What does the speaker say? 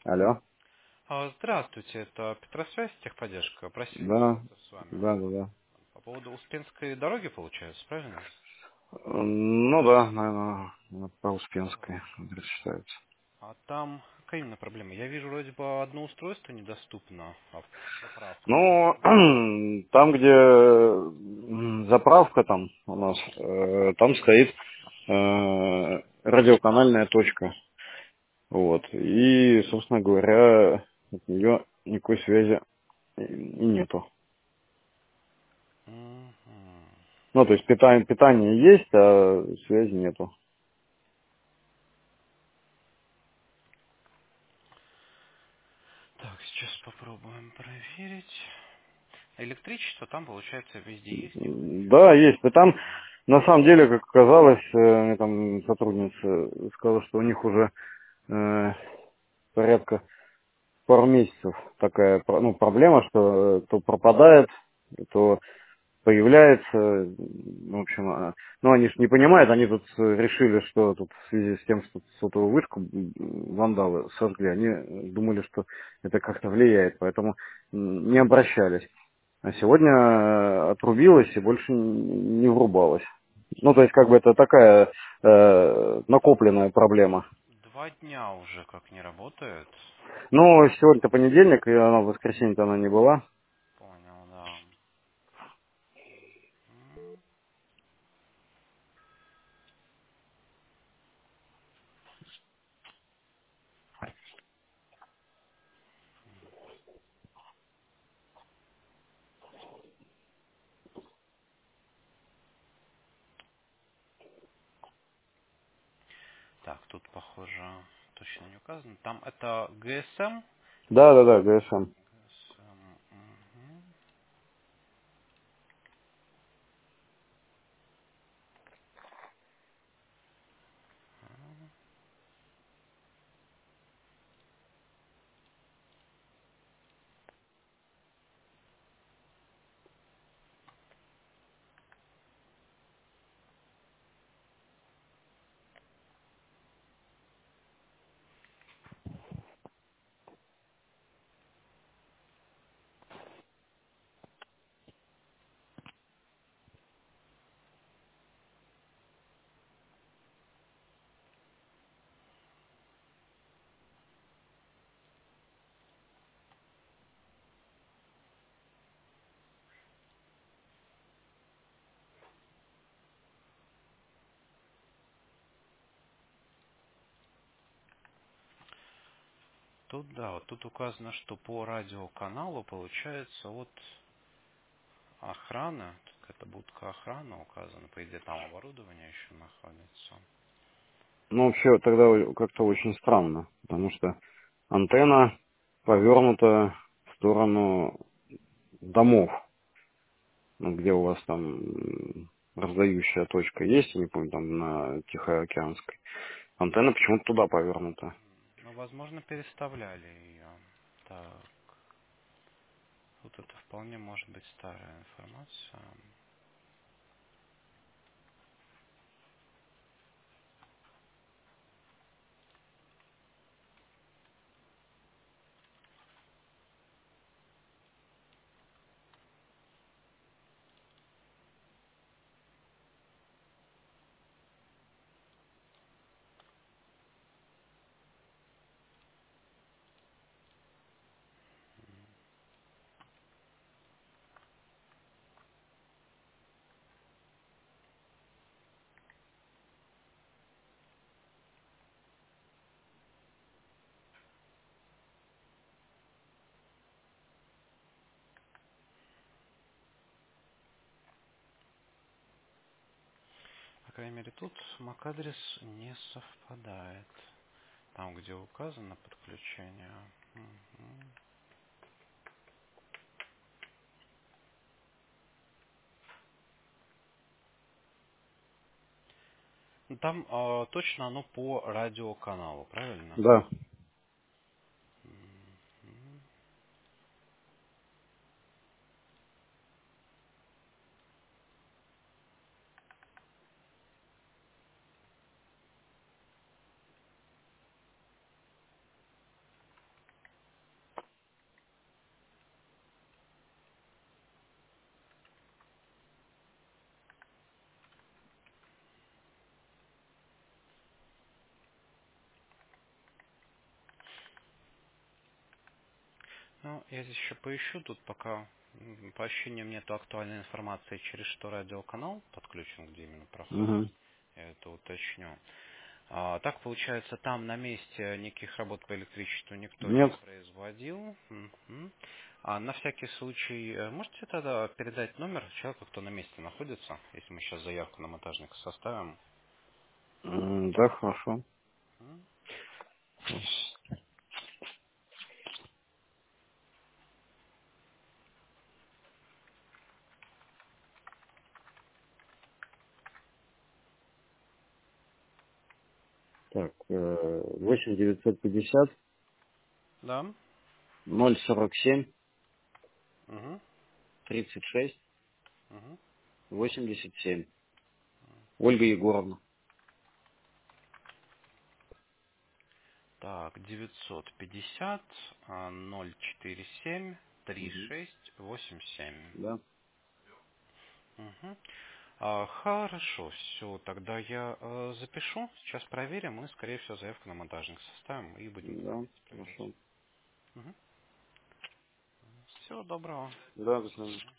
Алло. Здравствуйте, это Петросвязь, техподдержка. Просили Да, связаться с вами. да, да, да. По поводу Успенской дороги, получается, правильно? Ну да, наверное, по Успенской адрес считается. А там какая именно проблема? Я вижу, вроде бы одно устройство недоступно, заправка. Ну, там, где заправка там у нас, там стоит радиоканальная точка. Вот. И, собственно говоря, от нее никакой связи и нету. Мгм. Ну, то есть питание есть, а связи нету. Так, сейчас попробуем проверить. Электричество там, получается, везде есть, не Да, включено. есть. И там, на самом деле, как оказалось, мне там сотрудница сказала, что у них уже порядка пару месяцев такая проблема, что то пропадает, то появляется. В общем, ну они же не понимают, они тут решили, что тут в связи с тем, что сотовую вышку вандалы сожгли, они думали, что это как-то влияет, поэтому не обращались. А сегодня отрубилась и больше не врубалась. Ну, то есть, как бы это такая накопленная проблема. 2 дня уже как не работает. Но сегодня-то понедельник, и она в воскресенье-то она не была. Понял, да. М. Так, тут, похоже, точно не указано. Там это GSM. Да, да, да, ГСМ. Мгм. Тут, да, вот тут указано, что по радиоканалу получается вот охрана, тут какая-то будка охраны указана, по идее там оборудование еще находится. Ну, вообще, тогда как-то очень странно, потому что антенна повернута в сторону домов, ну, где у вас там раздающая точка есть, я не помню, там на Тихоокеанской. Антенна почему-то туда повернута. Ну, возможно, переставляли ее. Так, вот это вполне может быть старая информация. По крайней мере, тут MAC-адрес не совпадает. Там, где указано подключение. Мгм. Ну, там точно оно по радиоканалу, правильно? Да. Мгм. Ну, я здесь еще поищу, тут пока по ощущениям нету актуальной информации, через что радиоканал подключен, где именно проходит. Угу. Я это уточню. Так получается, там на месте никаких работ по электричеству никто не Нет. производил. Мгм. А на всякий случай, можете тогда передать номер человека, кто на месте находится, если мы сейчас заявку на монтажника составим? Да, хорошо. М. Так, 8 950 Да. 047 Угу. 36 Угу. 87. Ольга Егоровна. Так, 950 047 Угу. 3687. Да. Мгм. Хорошо, все, тогда я запишу, сейчас проверим, и, скорее всего, заявку на монтажник составим и будем Да, заходить, проверять. хорошо. Всего доброго. Да, до свидания.